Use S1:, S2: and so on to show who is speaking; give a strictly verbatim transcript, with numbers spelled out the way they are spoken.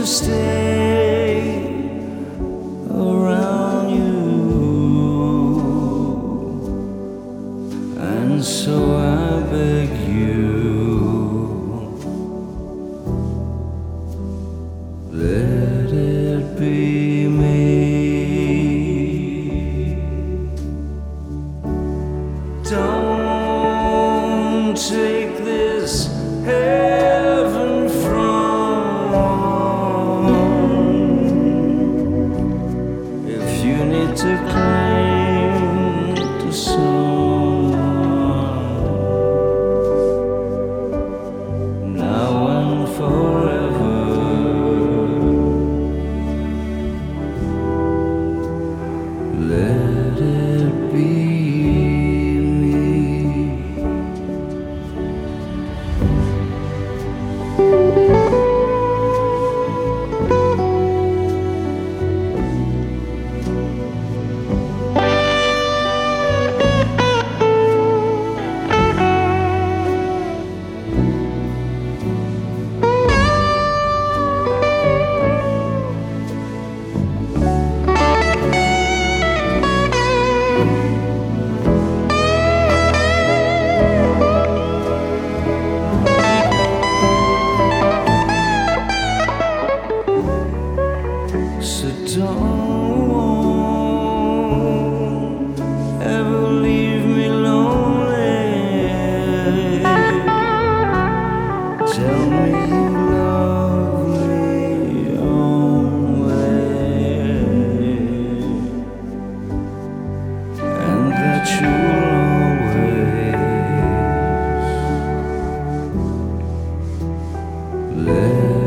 S1: stay around you, and so I beg you, let it be me. Don't take this heaven from. If you need to cling to someone now and forever, let it be. So don't ever leave me lonely. Tell me you love me only, and that you'll always let